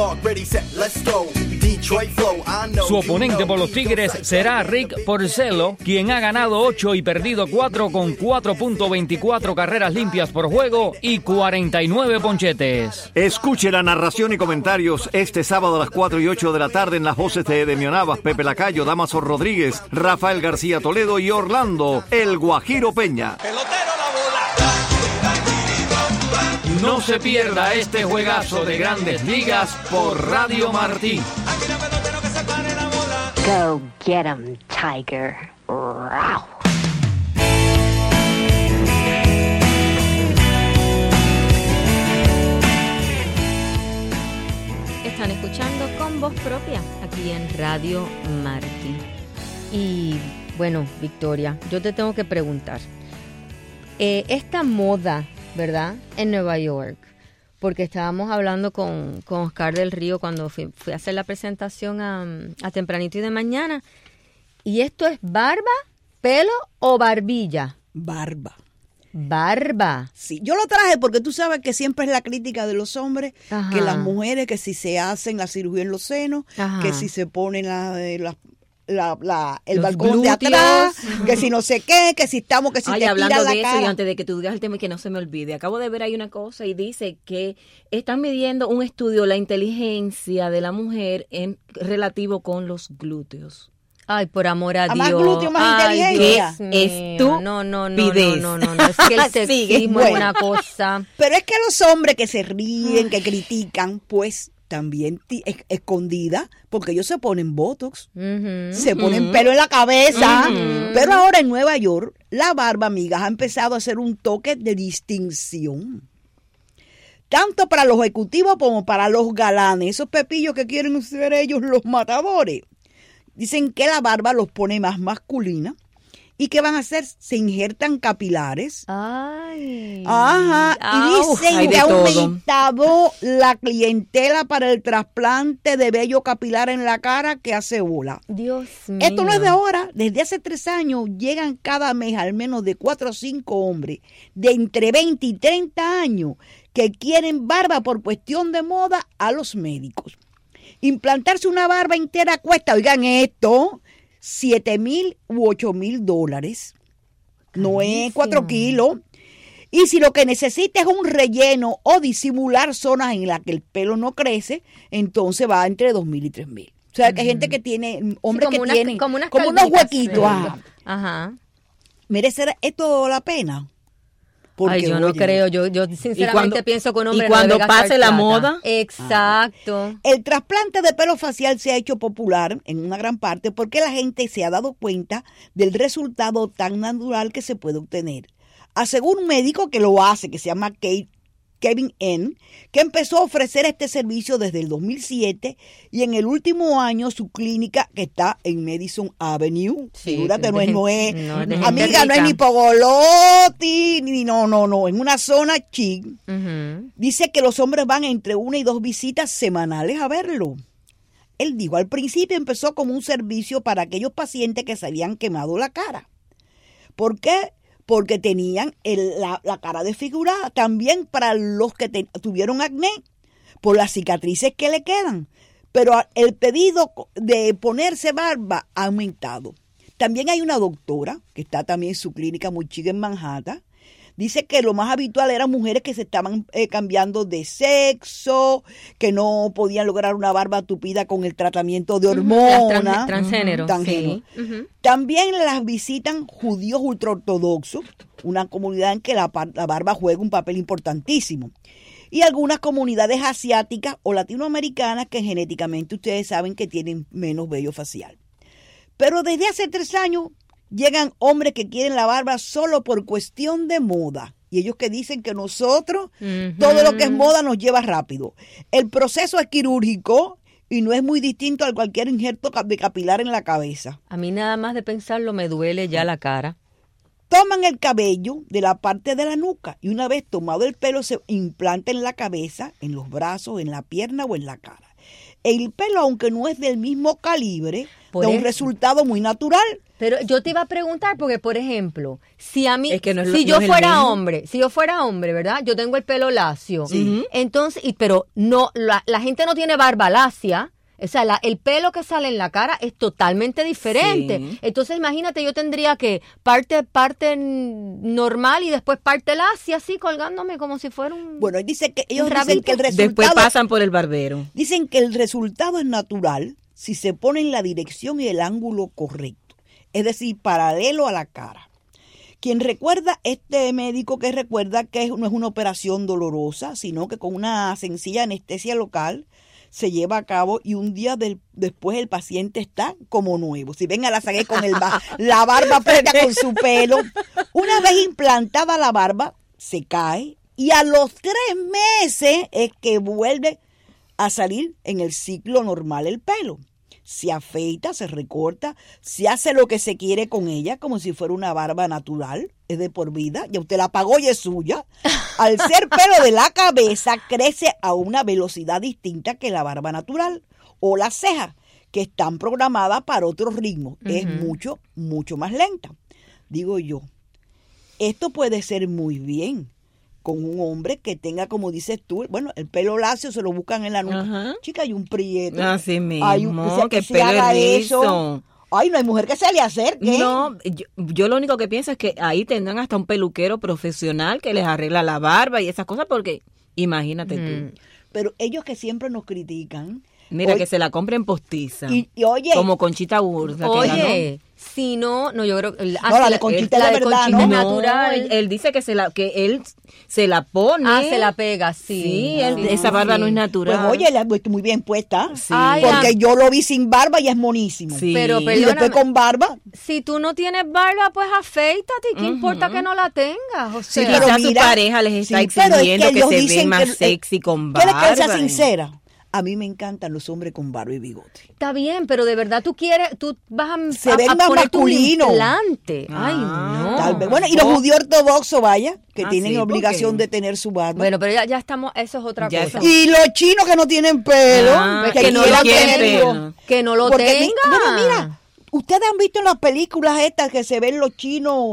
Speaker 13: Su oponente por los Tigres será Rick Porcello, quien ha ganado 8 y perdido 4 con 4.24 carreras limpias por juego y 49 ponchetes.
Speaker 12: Escuche la narración y comentarios este sábado a las 4 y 8 de la tarde en las voces de Edemio Navas, Pepe Lacayo, Damaso Rodríguez, Rafael García Toledo y Orlando El Guajiro Peña.
Speaker 13: No se pierda este juegazo de Grandes Ligas por Radio Martí.
Speaker 14: Go get 'em, Tiger. Row.
Speaker 2: Están escuchando Con Voz Propia aquí en Radio Martí. Y bueno, Victoria, yo te tengo que preguntar. Esta moda, ¿verdad? En Nueva York, porque estábamos hablando con Oscar del Río cuando fui a hacer la presentación a tempranito y de mañana. ¿Y esto es barba, pelo o barbilla?
Speaker 4: Barba.
Speaker 2: Barba.
Speaker 4: Sí, yo lo traje porque tú sabes que siempre es la crítica de los hombres,
Speaker 2: Ajá.
Speaker 4: que las mujeres, que si se hacen la cirugía en los senos,
Speaker 2: Ajá.
Speaker 4: que si se ponen el
Speaker 2: Los
Speaker 4: balcón de
Speaker 2: glúteos.
Speaker 4: atrás, que si no sé qué, que si estamos, que si
Speaker 3: Ay,
Speaker 4: te
Speaker 3: hablando
Speaker 4: tiran la
Speaker 3: de eso,
Speaker 4: cara.
Speaker 3: y antes de que tú digas el tema y que no se me olvide, acabo de ver ahí una cosa y dice que están midiendo un estudio la inteligencia de la mujer en relativo con los glúteos.
Speaker 2: Ay, por amor a Dios.
Speaker 4: más glúteo, más inteligencia.
Speaker 3: Es tu
Speaker 2: No,
Speaker 3: pidez.
Speaker 2: no. Es que el sexismo es una cosa.
Speaker 4: Pero es que los hombres que se ríen, que critican, pues también escondida, porque ellos se ponen botox, se ponen pelo en la cabeza. Pero ahora en Nueva York, la barba, amigas, ha empezado a ser un toque de distinción. Tanto para los ejecutivos como para los galanes, esos pepillos que quieren ser ellos los matadores. Dicen que la barba los pone más masculina. ¿Y qué van a hacer? Se injertan capilares.
Speaker 2: Ay.
Speaker 4: Ajá. Y dicen que ha aumentado la clientela para el trasplante de vello capilar en la cara que hace bola.
Speaker 2: Dios mío.
Speaker 4: Esto no es de ahora. Desde hace 3 años llegan cada mes al menos de 4 o 5 hombres de entre 20 y 30 años que quieren barba por cuestión de moda a los médicos. Implantarse una barba entera cuesta, oigan esto, $7,000 u $8,000. No es 4 kilos. Y si lo que necesita es un relleno o disimular zonas en las que el pelo no crece, entonces va entre 2.000 y 3.000. O sea, que hay gente que tiene, hombres que tienen como unos huequitos.
Speaker 2: Ajá.
Speaker 4: ¿Merece esto la pena? Porque,
Speaker 2: ay, yo no creo, yo sinceramente pienso que un hombre
Speaker 3: y cuando pase la moda.
Speaker 2: Exacto.
Speaker 4: El trasplante de pelo facial se ha hecho popular en una gran parte porque la gente se ha dado cuenta del resultado tan natural que se puede obtener. Asegura un médico que lo hace, que se llama Kevin N., que empezó a ofrecer este servicio desde el 2007 y en el último año su clínica, que está en Madison Avenue, figúrate, no es amiga, no es ni Pogolotti, ni no, en una zona chic. Dice que los hombres van entre 1 y 2 visitas semanales a verlo. Él dijo, al principio empezó como un servicio para aquellos pacientes que se habían quemado la cara. ¿Por qué? Porque tenían la cara desfigurada. También para los que tuvieron acné, por las cicatrices que le quedan. Pero el pedido de ponerse barba ha aumentado. También hay una doctora, que está también en su clínica muy chica en Manhattan. Dice que lo más habitual eran mujeres que se estaban cambiando de sexo, que no podían lograr una barba tupida con el tratamiento de hormonas.
Speaker 2: Transgénero. Sí.
Speaker 4: También las visitan judíos ultraortodoxos, una comunidad en que la barba juega un papel importantísimo. Y algunas comunidades asiáticas o latinoamericanas que genéticamente ustedes saben que tienen menos vello facial. Pero desde hace 3 años llegan hombres que quieren la barba solo por cuestión de moda. Y ellos que dicen que nosotros, todo lo que es moda nos lleva rápido. El proceso es quirúrgico y no es muy distinto a cualquier injerto de capilar en la cabeza.
Speaker 2: A mí nada más de pensarlo me duele ya la cara.
Speaker 4: Toman el cabello de la parte de la nuca y una vez tomado el pelo se implanta en la cabeza, en los brazos, en la pierna o en la cara. El pelo, aunque no es del mismo calibre, da un resultado muy natural.
Speaker 2: Pero yo te iba a preguntar porque, por ejemplo, si yo fuera hombre, ¿verdad? Yo tengo el pelo lacio. Sí. Entonces, pero no, la gente no tiene barba lacia. O sea, el pelo que sale en la cara es totalmente diferente. Sí. Entonces, imagínate, yo tendría que parte normal y después parte lacia, así colgándome como si fuera un...
Speaker 4: Bueno, dice que ellos dicen que el resultado...
Speaker 3: Después pasan por el barbero.
Speaker 4: Dicen que el resultado es natural si se pone en la dirección y el ángulo correcto. Es decir, paralelo a la cara. Quien recuerda, este médico que recuerda que no es una operación dolorosa, sino que con una sencilla anestesia local se lleva a cabo y un día después el paciente está como nuevo. Si ven a la sagué con la barba preta con su pelo. Una vez implantada la barba, se cae y a los 3 meses es que vuelve a salir en el ciclo normal el pelo. Se afeita, se recorta, se hace lo que se quiere con ella, como si fuera una barba natural, es de por vida, ya usted la pagó y es suya. Al ser pelo de la cabeza, crece a una velocidad distinta que la barba natural, o las cejas, que están programadas para otro ritmo, es mucho, mucho más lenta. Digo yo, esto puede ser muy bien con un hombre que tenga, como dices tú, bueno, el pelo lacio se lo buscan en la nuca. Chica, hay un prieto.
Speaker 3: Así mismo,
Speaker 4: que pelo haga eso. Ay, no hay mujer que se le acerque.
Speaker 3: No, yo lo único que pienso es que ahí tendrán hasta un peluquero profesional que les arregla la barba y esas cosas, porque imagínate tú.
Speaker 4: Pero ellos que siempre nos critican.
Speaker 3: Mira, que se la compren postiza.
Speaker 4: Y oye.
Speaker 3: Como Conchita Wurst.
Speaker 2: Oye. Si no, yo creo que
Speaker 4: la de Conchita de verdad,
Speaker 2: no,
Speaker 3: natural. Él dice que él se la pone.
Speaker 2: Se la pega, sí.
Speaker 3: Esa barba no es natural.
Speaker 4: Pues oye, la muy bien puesta. Sí. Porque yo lo vi sin barba y es monísimo.
Speaker 2: Sí. Pero
Speaker 4: y después con barba.
Speaker 2: Si tú no tienes barba, pues afeítate. ¿Qué importa que no la tengas? O sea,
Speaker 3: sí, pero quizás su pareja les está exigiendo que se ven más sexy con barba.
Speaker 4: ¿Quieres que sea sincera? A mí me encantan los hombres con barba y bigote.
Speaker 2: Está bien, pero de verdad tú vas
Speaker 4: a poner
Speaker 2: masculino. Un implante. Ay, no.
Speaker 4: Tal vez. Bueno, y los judíos ortodoxos, vaya, que tienen obligación de tener su barba.
Speaker 2: Bueno, pero ya estamos, eso es otra cosa.
Speaker 4: Y los chinos que no tienen pelo,
Speaker 2: que no lo tengan. Que no lo tengan.
Speaker 4: Bueno, mira, ustedes han visto en las películas estas que se ven los chinos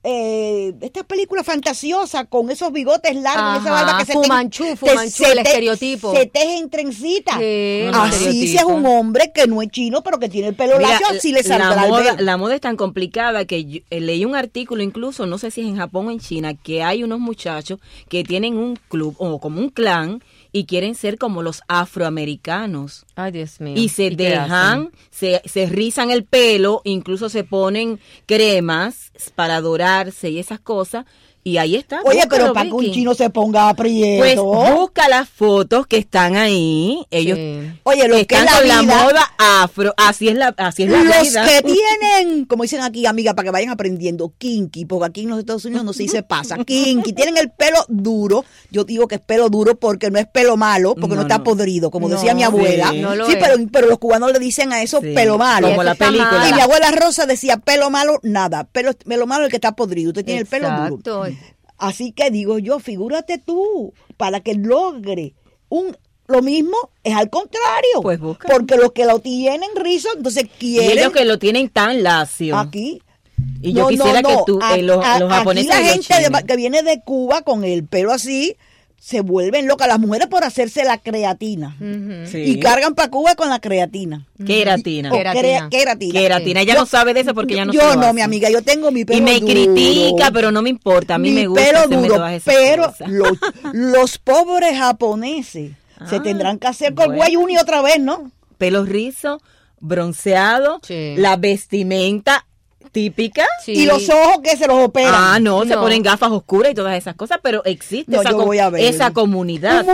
Speaker 4: esta película fantasiosa con esos bigotes largos, esa barba que se
Speaker 2: Fumanchu, el estereotipo.
Speaker 4: Se teje en trencita.
Speaker 2: Sí,
Speaker 4: así si es un hombre que no es chino, pero que tiene el pelo lacio, así le saldrá el pelo.
Speaker 3: La moda es tan complicada que leí un artículo, incluso, no sé si es en Japón o en China, que hay unos muchachos que tienen un club o como un clan y quieren ser como los afroamericanos.
Speaker 2: Ay, Dios mío.
Speaker 3: Y se dejan, se rizan el pelo, incluso se ponen cremas para dorarse y esas cosas. Y ahí está.
Speaker 4: Oye,
Speaker 3: búscalo,
Speaker 4: pero para que un chino se ponga aprieto.
Speaker 3: Pues busca las fotos que están ahí. Ellos
Speaker 4: oye, lo que
Speaker 3: están
Speaker 4: es
Speaker 3: con la
Speaker 4: vida,
Speaker 3: moda afro. Así es la
Speaker 4: los
Speaker 3: vida.
Speaker 4: que tienen, como dicen aquí, amiga, para que vayan aprendiendo, kinky, porque aquí en los Estados Unidos no se dice pasa, kinky, tienen el pelo duro. Yo digo que es pelo duro porque no es pelo malo, porque no está podrido, como decía mi abuela. Sí, pero los cubanos le dicen a eso pelo malo.
Speaker 3: Como la película.
Speaker 4: Y mi abuela Rosa decía pelo malo, nada. Pelo malo es el que está podrido. Usted tiene el pelo duro. Así que digo yo, figúrate tú, para que logre lo mismo, es al contrario.
Speaker 3: Pues busca.
Speaker 4: Porque los que lo tienen rizo, entonces quieren.
Speaker 3: Y ellos que lo tienen tan lacio.
Speaker 4: Aquí.
Speaker 3: Y yo quisiera que tú, los japoneses.
Speaker 4: Aquí la gente que viene de Cuba con el pelo así, se vuelven locas las mujeres por hacerse la creatina. Y cargan para Cuba con la creatina.
Speaker 3: Queratina.
Speaker 4: Queratina.
Speaker 3: Ella no sabe de eso porque ella no
Speaker 4: sabe. Yo no, mi amiga, yo tengo mi pelo duro.
Speaker 3: Y me critica, pero no me importa. A mí me gusta
Speaker 4: pelo duro, pero los pobres japoneses se tendrán que hacer con Wei Uni otra vez, ¿no?
Speaker 3: Pelo rizo, bronceado, la vestimenta típica.
Speaker 4: Y los ojos que se los operan.
Speaker 3: Se ponen gafas oscuras y todas esas cosas, pero existe esa comunidad.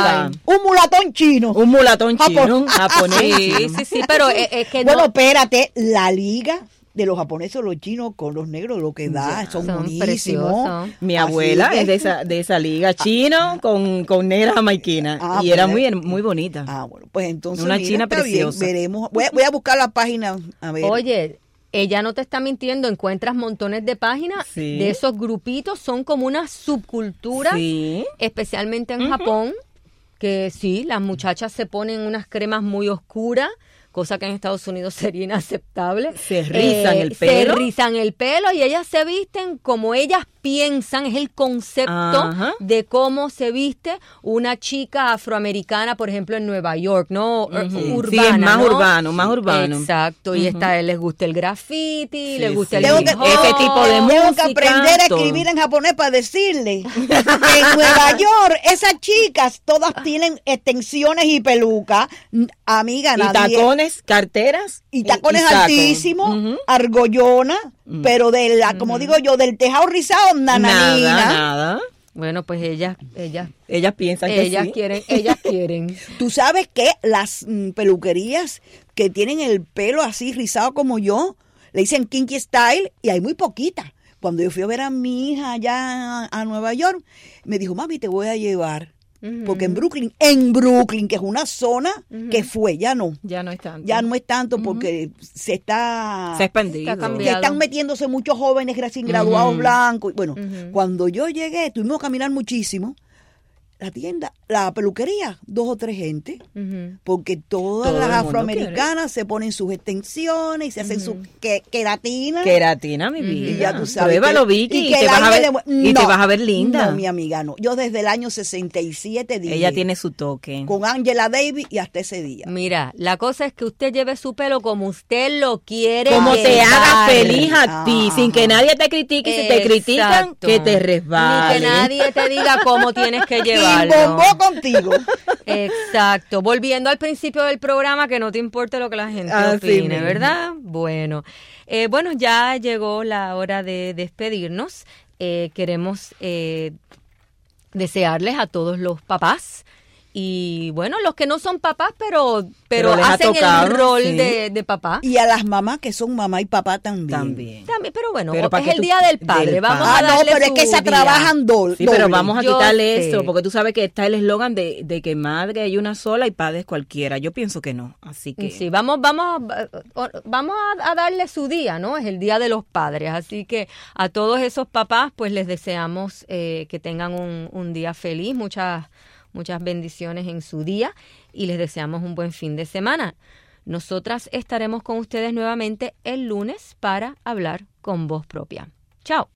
Speaker 4: Un mulatón chino.
Speaker 3: Un mulatón chino, japonés.
Speaker 2: Sí, pero es que
Speaker 4: bueno, espérate, la liga de los japoneses, los chinos con los negros, lo que da, son buenísimos.
Speaker 3: Mi abuela es de esa liga, chino con negra jamaiquina, y era muy bonita.
Speaker 4: Bueno, pues entonces
Speaker 3: una china preciosa.
Speaker 4: Veremos. Voy a buscar la página, a ver.
Speaker 2: Oye, ella no te está mintiendo, encuentras montones de páginas de esos grupitos, son como una subcultura, especialmente en Japón, que las muchachas se ponen unas cremas muy oscuras, cosa que en Estados Unidos sería inaceptable.
Speaker 3: Se rizan el pelo.
Speaker 2: Se rizan el pelo y ellas se visten como ellas piensan, es el concepto de cómo se viste una chica afroamericana, por ejemplo, en Nueva York, ¿no? Urbana,
Speaker 3: sí, es más urbano.
Speaker 2: Exacto, y les gusta el graffiti, les gusta el
Speaker 3: ese tipo de música.
Speaker 4: Tengo que aprender a escribir en japonés para decirle que en Nueva York esas chicas todas tienen extensiones y pelucas, amiga,
Speaker 3: y tacones, carteras
Speaker 4: y tacones altísimos, argollona, pero como digo yo, del tejado rizado,
Speaker 3: nada.
Speaker 2: Bueno, pues ellas
Speaker 3: piensan que
Speaker 2: ellas quieren.
Speaker 4: Tú sabes que las peluquerías que tienen el pelo así rizado como yo, le dicen kinky style y hay muy poquitas. Cuando yo fui a ver a mi hija allá a Nueva York, me dijo, mami, te voy a llevar. Porque en Brooklyn, que es una zona que ya no es tanto porque se ha expandido, que están metiéndose muchos jóvenes recién graduados blancos. Bueno, cuando yo llegué, tuvimos que caminar muchísimo. La tienda, la peluquería, 2 o 3 gente, porque todas las afroamericanas se ponen sus extensiones y se hacen su queratina.
Speaker 3: Queratina, mi vida.
Speaker 4: Y ya tú sabes.
Speaker 3: Pruébalo, Vicky, y te vas a ver linda.
Speaker 4: No, mi amiga, no. Yo desde el año 67 dije.
Speaker 3: Ella tiene su toque.
Speaker 4: Con Angela Davis y hasta ese día.
Speaker 2: Mira, la cosa es que usted lleve su pelo como usted lo quiere.
Speaker 3: Como te haga feliz a ti, sin que nadie te critique. Si te critican, que te resbale.
Speaker 2: Ni que nadie te diga cómo tienes que llevar.
Speaker 4: Y bombó contigo.
Speaker 2: Exacto. Volviendo al principio del programa, que no te importe lo que la gente opine, ¿verdad? Bueno, ya llegó la hora de despedirnos. Queremos desearles a todos los papás y bueno, los que no son papás, pero hacen el rol de papá.
Speaker 4: Y a las mamás que son mamá y papá también,
Speaker 2: pero bueno, es el día del padre. Vamos a darle
Speaker 4: pero es que se trabajan doble.
Speaker 3: Sí, pero vamos a quitarle eso, porque tú sabes que está el eslogan de que madre hay una sola y padre es cualquiera. Yo pienso que no, así que
Speaker 2: sí, vamos a darle su día, ¿no? Es el día de los padres, así que a todos esos papás pues les deseamos que tengan un día feliz, muchas bendiciones en su día y les deseamos un buen fin de semana. Nosotras estaremos con ustedes nuevamente el lunes para hablar con voz propia. Chao.